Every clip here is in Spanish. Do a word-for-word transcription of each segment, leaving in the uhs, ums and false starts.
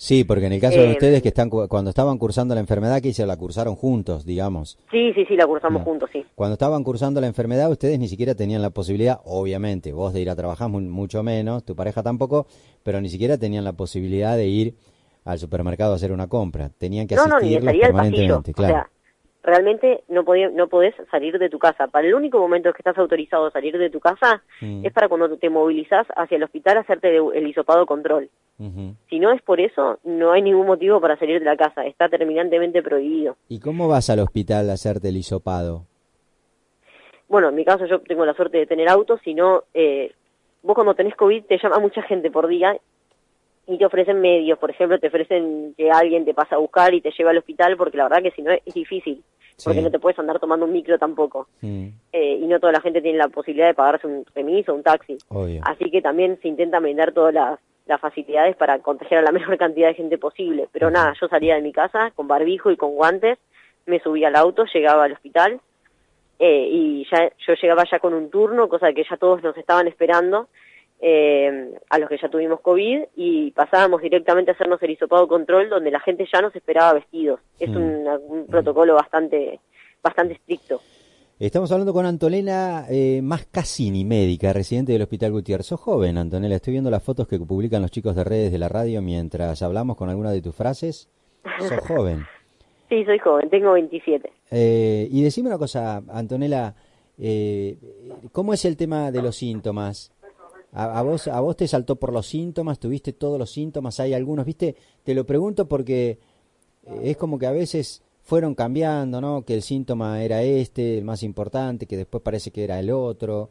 Sí, porque en el caso de Eh, ustedes que están cu- cuando estaban cursando la enfermedad, que se la cursaron juntos, digamos. sí, sí, sí, la cursamos No. juntos, sí. Cuando estaban cursando la enfermedad, ustedes ni siquiera tenían la posibilidad, obviamente, vos de ir a trabajar mu- mucho menos, tu pareja tampoco, pero ni siquiera tenían la posibilidad de ir al supermercado a hacer una compra. Tenían que No, no, ni de asistirlos salir al pasillo. permanentemente, O claro. sea, realmente no podía, no podés salir de tu casa. Para el único momento que estás autorizado a salir de tu casa Mm, es para cuando te movilizás hacia el hospital a hacerte de- el hisopado control. ujú. Si no es por eso, no hay ningún motivo para salir de la casa. Está terminantemente prohibido. ¿Y cómo vas al hospital a hacerte el hisopado? Bueno, en mi caso yo tengo la suerte de tener auto, si no, eh, vos cuando tenés COVID te llama mucha gente por día y te ofrecen medios, por ejemplo, te ofrecen que alguien te pasa a buscar y te lleva al hospital, porque la verdad que si no es, es difícil, porque no Sí. te puedes andar tomando un micro tampoco, Mm, eh, y no toda la gente tiene la posibilidad de pagarse un remis o un taxi, obvio. así que también se intenta brindar todas las, las facilidades para contagiar a la menor cantidad de gente posible, pero Ujú. nada, yo salía de mi casa con barbijo y con guantes, me subía al auto, llegaba al hospital, eh, y ya yo llegaba ya con un turno, cosa que ya todos nos estaban esperando, eh, a los que ya tuvimos COVID, y pasábamos directamente a hacernos el hisopado control, donde la gente ya nos esperaba vestidos. Es Mm. un, un protocolo bastante bastante estricto. Estamos hablando con Antonella eh, Mascasini, médica, residente del Hospital Gutiérrez. Sos joven, Antonella. Estoy viendo las fotos que publican los chicos de redes de la radio mientras hablamos con alguna de tus frases. Sos joven. Sí, soy joven, tengo veintisiete. Eh, y decime una cosa, Antonella, eh, ¿cómo es el tema de los síntomas? ¿A, a vos, ¿A vos te saltó por los síntomas? ¿Tuviste todos los síntomas? ¿Hay algunos? ¿Viste? Te lo pregunto porque eh, es como que a veces fueron cambiando, ¿no? Que el síntoma era este, el más importante, que después parece que era el otro.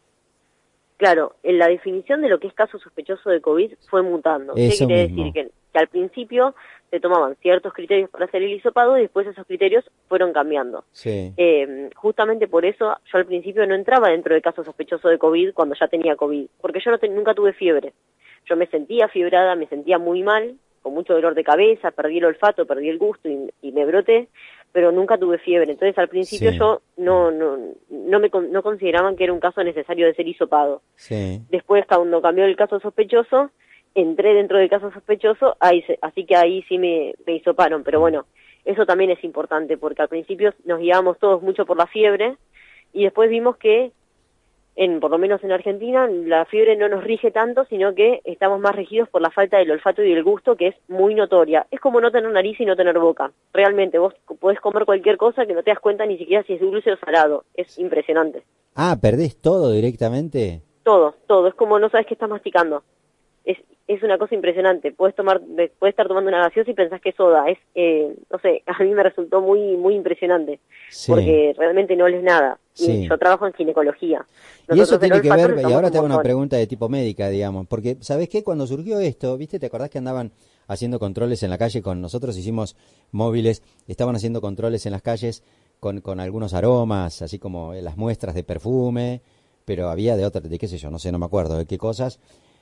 Claro, en la definición de lo que es caso sospechoso de COVID fue mutando. ¿Qué Eso quiere decir? mismo. Que, que al principio se tomaban ciertos criterios para hacer el hisopado y después esos criterios fueron cambiando. Sí. Eh, justamente por eso yo al principio no entraba dentro de caso sospechoso de COVID cuando ya tenía COVID, porque yo no te- nunca tuve fiebre. Yo me sentía fiebrada, me sentía muy mal, con mucho dolor de cabeza, perdí el olfato, perdí el gusto y, y me broté, pero nunca tuve fiebre. Entonces al principio Sí. yo no no no me con- no consideraban que era un caso necesario de ser hisopado. Sí. Después cuando cambió el caso sospechoso, entré dentro del caso sospechoso, ahí se- así que ahí sí me, me hisoparon, pero bueno, eso también es importante porque al principio nos guiábamos todos mucho por la fiebre y después vimos que en por lo menos en Argentina la fiebre no nos rige tanto, sino que estamos más regidos por la falta del olfato y del gusto, que es muy notoria. Es como no tener nariz y no tener boca. Realmente vos podés comer cualquier cosa que no te das cuenta ni siquiera si es dulce o salado. Es impresionante. Ah, ¿perdés todo directamente? Todo, todo. Es como no sabes qué estás masticando. Es es una cosa impresionante. Puedes tomar, puedes estar tomando una gaseosa y pensás que es soda. Es, eh, no sé, a mí me resultó muy muy impresionante. Sí. Porque realmente no lees nada. Y Sí. yo trabajo en ginecología. Y eso Nosotros el tiene que olfato ver, lo y usamos ahora un te hago una montón. pregunta de tipo médica, digamos, porque, ¿sabés qué? Cuando surgió esto, ¿viste? ¿Te acordás que andaban haciendo controles en la calle con nosotros? Hicimos móviles, estaban haciendo controles en las calles con, con algunos aromas, así como las muestras de perfume, pero había de otras, de qué sé yo, no sé, no me acuerdo de qué cosas,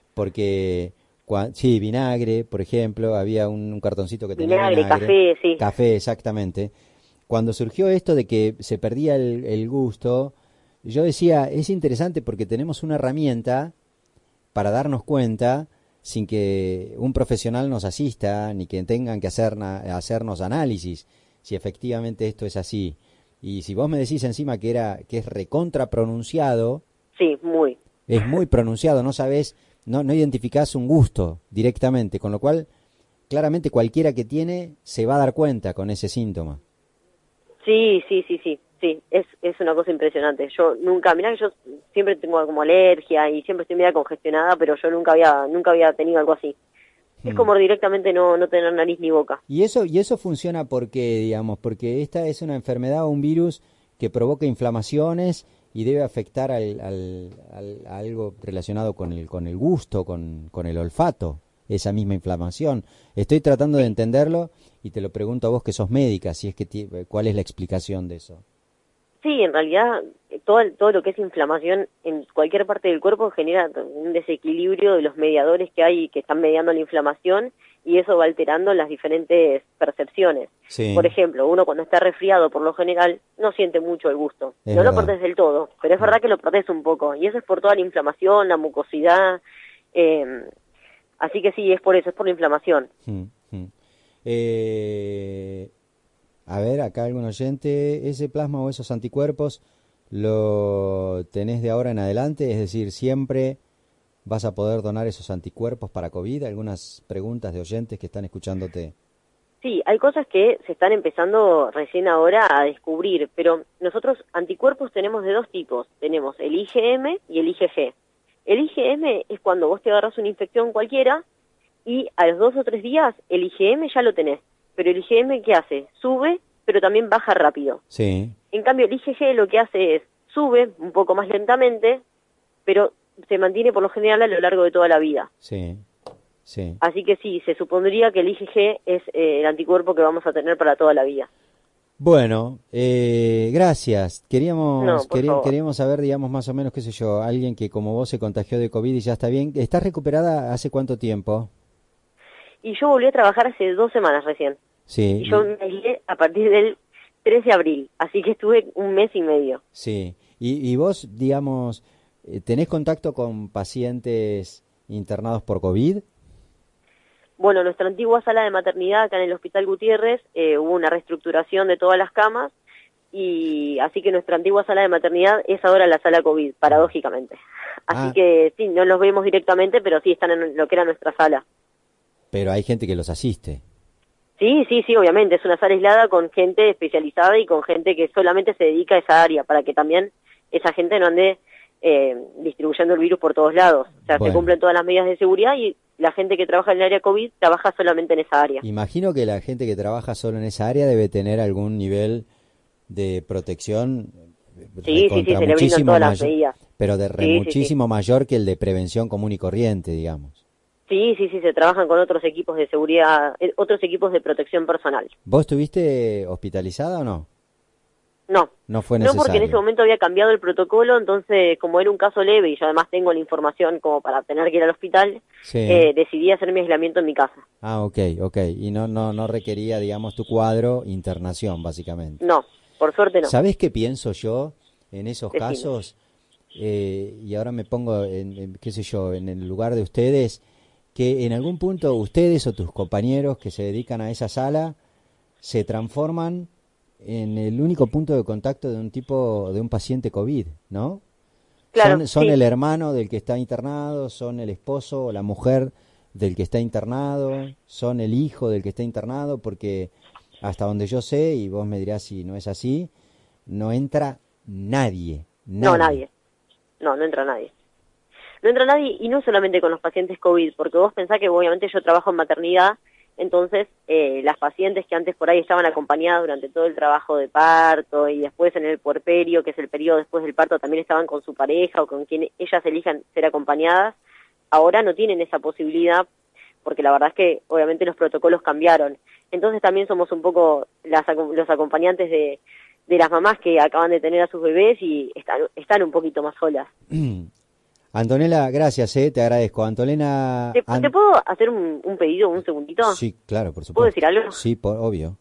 porque, cua- sí, vinagre, por ejemplo, había un, un cartoncito que tenía Vinagre, vinagre, café, sí. café, exactamente. Cuando surgió esto de que se perdía el, el gusto, yo decía, es interesante porque tenemos una herramienta para darnos cuenta sin que un profesional nos asista ni que tengan que hacer na- hacernos análisis si efectivamente esto es así. Y si vos me decís encima que era que es recontra pronunciado, Sí, muy. es muy pronunciado, no sabés, no no identificás un gusto directamente, con lo cual claramente cualquiera que tiene se va a dar cuenta con ese síntoma. Sí, sí, sí, sí, sí, es, es una cosa impresionante. Yo nunca, mirá que yo siempre tengo como alergia y siempre estoy media congestionada, pero yo nunca había, nunca había tenido algo así. Es Hmm. como directamente no, no tener nariz ni boca. Y eso, y eso funciona porque, digamos, porque esta es una enfermedad o un virus que provoca inflamaciones y debe afectar al, al, al- a algo relacionado con el, con el gusto, con, con el olfato, esa misma inflamación. Estoy tratando de entenderlo y te lo pregunto a vos que sos médica, si es que ti- cuál es la explicación de eso. Sí, en realidad eh, todo, el- todo lo que es inflamación en cualquier parte del cuerpo genera un desequilibrio de los mediadores que hay que están mediando la inflamación y eso va alterando las diferentes percepciones. Sí, Por ejemplo, uno cuando está resfriado por lo general no siente mucho el gusto. es No lo verdad. perdés del todo, pero es verdad que lo perdés un poco y eso es por toda la inflamación, la mucosidad. eh, así que sí, es por eso, es por la inflamación. Mm. Eh, a ver, acá algún oyente, ¿ese plasma o esos anticuerpos lo tenés de ahora en adelante? Es decir, ¿siempre vas a poder donar esos anticuerpos para COVID? Algunas preguntas de oyentes que están escuchándote. Sí, hay cosas que se están empezando recién ahora a descubrir, pero nosotros anticuerpos tenemos de dos tipos. Tenemos el I G M y el I G G. El I G M es cuando vos te agarras una infección cualquiera y a los dos o tres días el I G M ya lo tenés. Pero el I G M, ¿qué hace? Sube, pero también baja rápido. Sí. En cambio, el I G G lo que hace es sube un poco más lentamente, pero se mantiene por lo general a lo largo de toda la vida. Sí. Sí. Así que sí, se supondría que el I G G es eh, el anticuerpo que vamos a tener para toda la vida. Bueno, eh, gracias. Queríamos, No, por querí- favor. queríamos saber, digamos, más o menos, qué sé yo, alguien que como vos se contagió de COVID y ya está bien. ¿Estás recuperada hace cuánto tiempo? Y yo volví a trabajar hace dos semanas recién. Sí. Y yo y- me aislé a partir del tres de abril, así que estuve un mes y medio. Sí. Y, y vos, digamos, eh, ¿tenés contacto con pacientes internados por COVID? Bueno, nuestra antigua sala de maternidad acá en el Hospital Gutiérrez eh, hubo una reestructuración de todas las camas y así que nuestra antigua sala de maternidad es ahora la sala COVID, paradójicamente. Así Ah. que sí, no los vemos directamente, pero sí están en lo que era nuestra sala. Pero hay gente que los asiste. Sí, sí, sí, obviamente, es una sala aislada con gente especializada y con gente que solamente se dedica a esa área, para que también esa gente no ande eh, distribuyendo el virus por todos lados. O sea, Bueno. se cumplen todas las medidas de seguridad y la gente que trabaja en el área COVID trabaja solamente en esa área. Imagino que la gente que trabaja solo en esa área debe tener algún nivel de protección eh, Sí, sí, sí, recontra se le brindan muchísimo todas las mayor, medidas. pero de re Sí, sí, sí. muchísimo mayor que el de prevención común y corriente, digamos. Sí, sí, sí, se trabajan con otros equipos de seguridad, eh, otros equipos de protección personal. ¿Vos estuviste hospitalizada o no? No, No fue no necesario. porque en ese momento había cambiado el protocolo, entonces como era un caso leve y yo además tengo la información como para tener que ir al hospital, Sí. eh, decidí hacer mi aislamiento en mi casa. Ah, ok, ok. Y no, no, no requería, digamos, tu cuadro, internación, básicamente. No, por suerte no. ¿Sabés qué pienso yo en esos Decime. casos? Eh, y ahora me pongo, en, en, qué sé yo, en el lugar de ustedes, que en algún punto ustedes o tus compañeros que se dedican a esa sala se transforman en el único punto de contacto de un tipo, de un paciente COVID, ¿no? Claro, son son sí. el hermano del que está internado, son el esposo o la mujer del que está internado, son el hijo del que está internado, porque hasta donde yo sé, y vos me dirás si no es así, no entra nadie. No, nadie. No, no entra nadie. No entra nadie y no solamente con los pacientes COVID, porque vos pensás que obviamente yo trabajo en maternidad, entonces eh, las pacientes que antes por ahí estaban acompañadas durante todo el trabajo de parto y después en el puerperio, que es el periodo después del parto, también estaban con su pareja o con quien ellas elijan ser acompañadas, ahora no tienen esa posibilidad porque la verdad es que obviamente los protocolos cambiaron. Entonces también somos un poco las, los acompañantes de, de las mamás que acaban de tener a sus bebés y están, están un poquito más solas. Antonella, gracias, eh, te agradezco. Antonella... ¿Te, An- ¿te puedo hacer un, un pedido, un segundito? Sí, claro, por supuesto. ¿Puedo decir algo? Sí, por, obvio.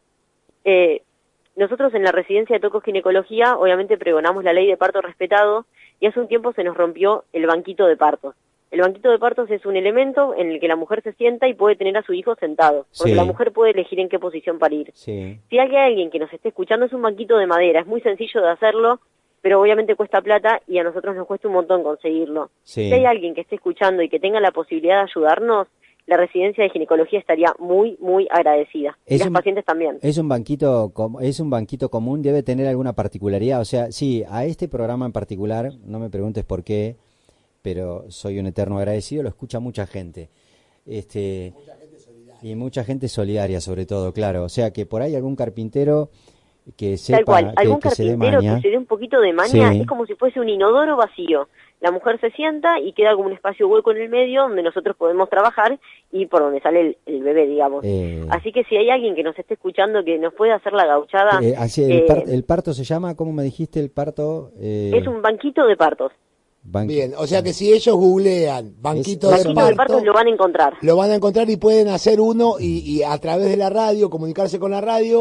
Eh, nosotros en la residencia de tocoginecología obviamente pregonamos la ley de parto respetado y hace un tiempo se nos rompió el banquito de partos. El banquito de partos es un elemento en el que la mujer se sienta y puede tener a su hijo sentado, porque Sí. la mujer puede elegir en qué posición parir. Sí. Si hay alguien que nos esté escuchando, es un banquito de madera, es muy sencillo de hacerlo, pero obviamente cuesta plata y a nosotros nos cuesta un montón conseguirlo. Sí. Si hay alguien que esté escuchando y que tenga la posibilidad de ayudarnos, la residencia de ginecología estaría muy, muy agradecida. Y Es las un- pacientes también. Es un banquito, com- es un banquito común, debe tener alguna particularidad. O sea, sí, a este programa en particular, no me preguntes por qué, pero soy un eterno agradecido, lo escucha mucha gente. Este, y mucha gente solidaria, sobre todo, claro. O sea, que por ahí algún carpintero que sepa, Tal cual, que, algún que se dé carpintero maña. que se dé un poquito de maña, Sí. es como si fuese un inodoro vacío. La mujer se sienta y queda como un espacio hueco en el medio donde nosotros podemos trabajar y por donde sale el, el bebé, digamos. Eh, Así que si hay alguien que nos esté escuchando que nos pueda hacer la gauchada, eh, así, el, eh, par- el parto se llama, ¿cómo me dijiste el parto? Eh, es un banquito de partos. banqui- Bien, o sea que si ellos googlean banquito Es- de Banquito de partos parto, lo van a encontrar. lo van a encontrar y pueden hacer uno y, y a través de la radio, comunicarse con la radio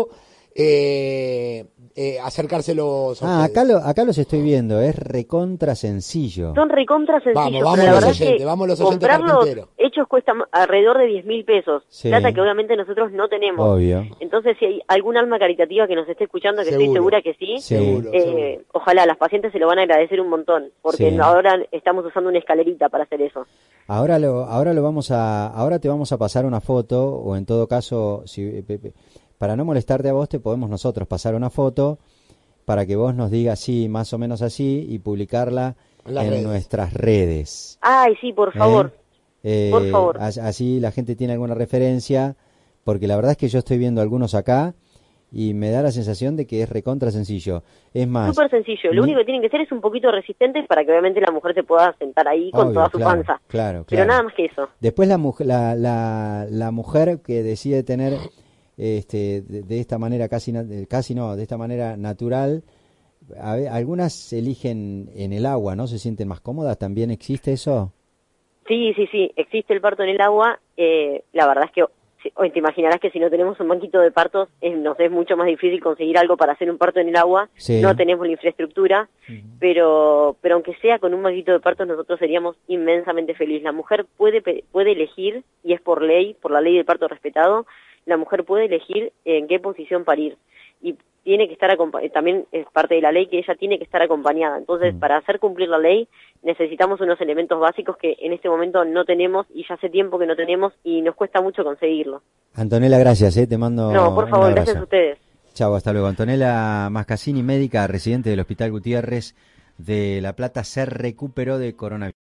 eh, eh, acercárselos a Ah, ustedes. acá, lo, acá los estoy viendo, es recontra sencillo. Son recontra sencillos, Vamos, vamos pero la los verdad es oyentes, que vamos los oyentes comprarlos carpinteros. hechos cuesta m- alrededor de diez mil pesos, Sí. plata que obviamente nosotros no tenemos. Obvio. Entonces, si hay algún alma caritativa que nos esté escuchando, que estoy Seguro. segura que sí, Sí. Seguro, eh, seguro. ojalá las pacientes se lo van a agradecer un montón, porque Sí. ahora estamos usando una escalerita para hacer eso. Ahora lo, ahora lo vamos a, ahora te vamos a pasar una foto, o en todo caso, si, pe- pe- para no molestarte a vos, te podemos nosotros pasar una foto para que vos nos digas sí, más o menos así, y publicarla En las en redes. nuestras redes. Ay, sí, por ¿eh? favor. Eh, Por favor. as- Así la gente tiene alguna referencia, porque la verdad es que yo estoy viendo algunos acá y me da la sensación de que es recontra sencillo. Es más, Súper sencillo. Lo ni- único que tienen que hacer es un poquito resistentes para que obviamente la mujer se pueda sentar ahí con obvio, toda su claro, panza. Claro, Pero claro. nada más que eso. Después la, muj- la, la, la mujer que decide tener este, de, de esta manera casi, na- de- casi no, de esta manera natural, a ve- algunas eligen en el agua, ¿no? Se sienten más cómodas, ¿también existe eso? Sí, sí, sí, existe el parto en el agua. Eh, la verdad es que si- hoy te imaginarás que si no tenemos un banquito de partos, eh, nos es mucho más difícil conseguir algo para hacer un parto en el agua. Sí. No tenemos la infraestructura, pero pero aunque sea con un banquito de partos, nosotros seríamos inmensamente felices. La mujer puede pe- puede elegir, y es por ley, por la ley del parto respetado, la mujer puede elegir en qué posición parir. Y tiene que estar acompa- también es parte de la ley que ella tiene que estar acompañada. Entonces, Mm. para hacer cumplir la ley, necesitamos unos elementos básicos que en este momento no tenemos y ya hace tiempo que no tenemos y nos cuesta mucho conseguirlo. Antonella, gracias, ¿eh? Te mando No, por un favor, abrazo. gracias a ustedes. Chau, hasta luego. Antonella Mascasini, médica residente del Hospital Gutiérrez de La Plata, se recuperó de coronavirus.